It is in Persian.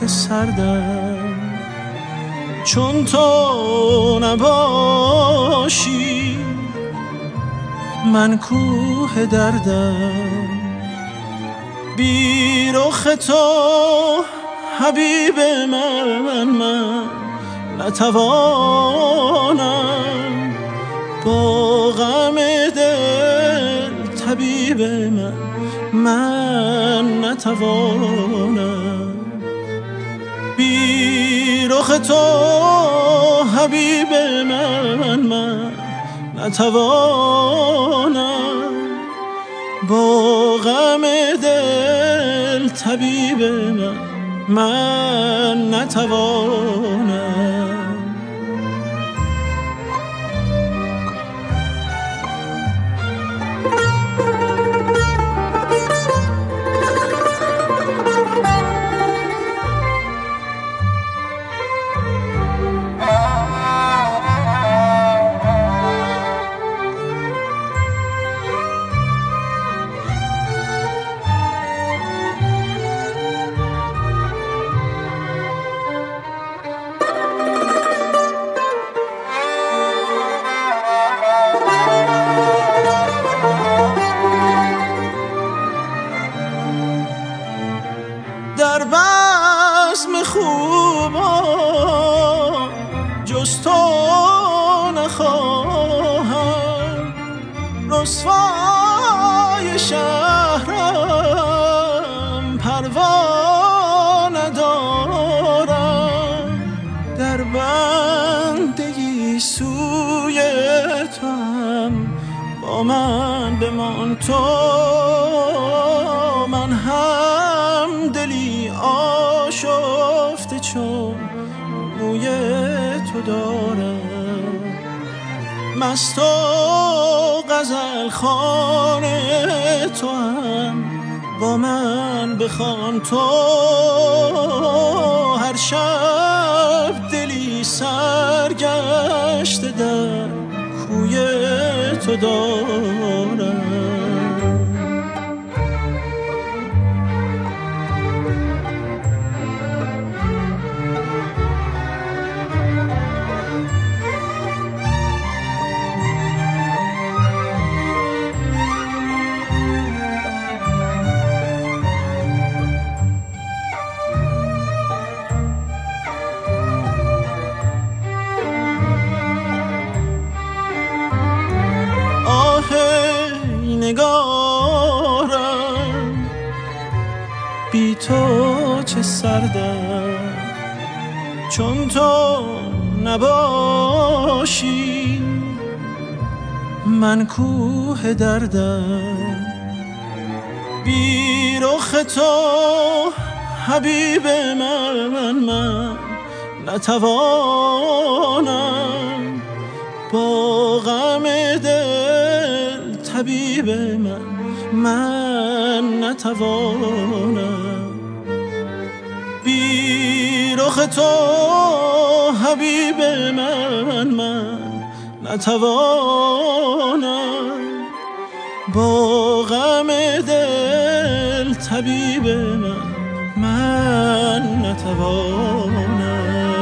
که سردم، چون تو نباشی من کوه دردم. بی رخ تو حبیب من نتوانم، با غم دل طبیب من نتوانم. بی رخ تو حبیب من نتوانم، با غم دل طبیب من نتوانم. در بزم خوبان جز تو نخواهم، رسوای شهرم پروا ندارم. در بندگی سوی تو هم با من بمان تو، من هم دلی آشفته چون روی تو دارم. مست و غزل خوان تو هم با من بخوان تو، هر شب دلی سرگشته در کوی تو دارم. نگارم بی تو چه سردم، چون تو نباشی من کوه دردم. بی رخ تو حبیب من نتوانم، با غم دل طبیب من نتوانم. بی رخ تو حبیب من نتوانم، با غم دل طبیب من نتوانم.